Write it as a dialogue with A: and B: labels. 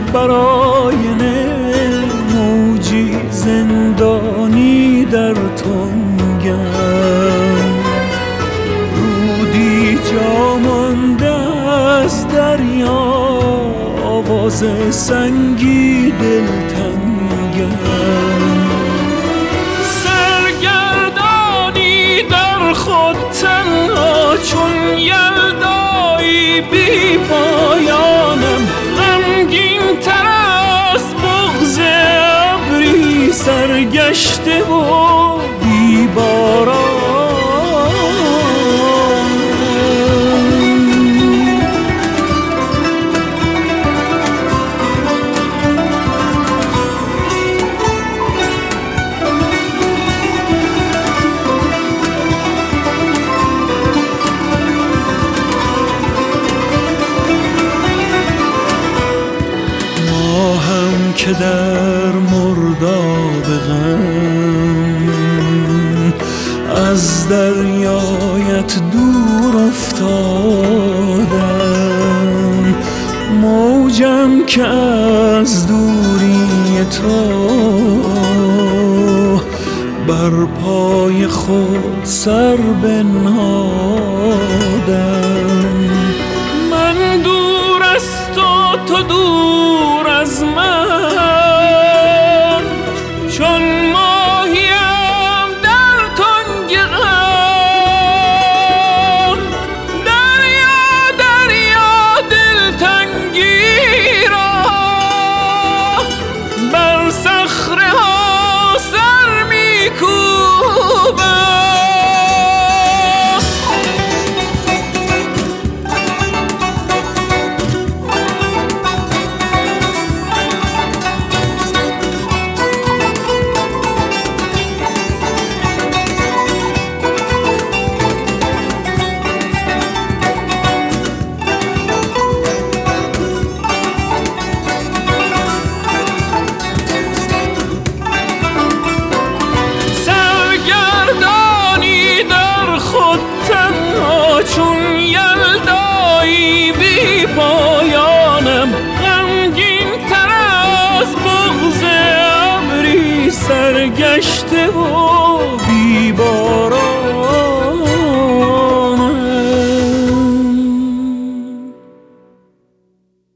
A: بر آینه موجی زندانی در تنگم، رودی جا مانده از دریا، آواز سنگی دلتنگم. سرگردانی در خود تنها چون یلدایی بی پایانم، غمگین تر از بغض ابری سرگشته و بی‌باران. که در مرداب غم از دریایت دور افتادم، موجم که از دوری تو بر پای خود سر بنهادم. من دور از تو دور از من، چون ماهیم در تنگ غم. دریا دریا دلتنگی را بر صخره ها سر می‌کوبم. چون یلدایی بی پایانم، غمگین تر از بغض ابری سرگشته و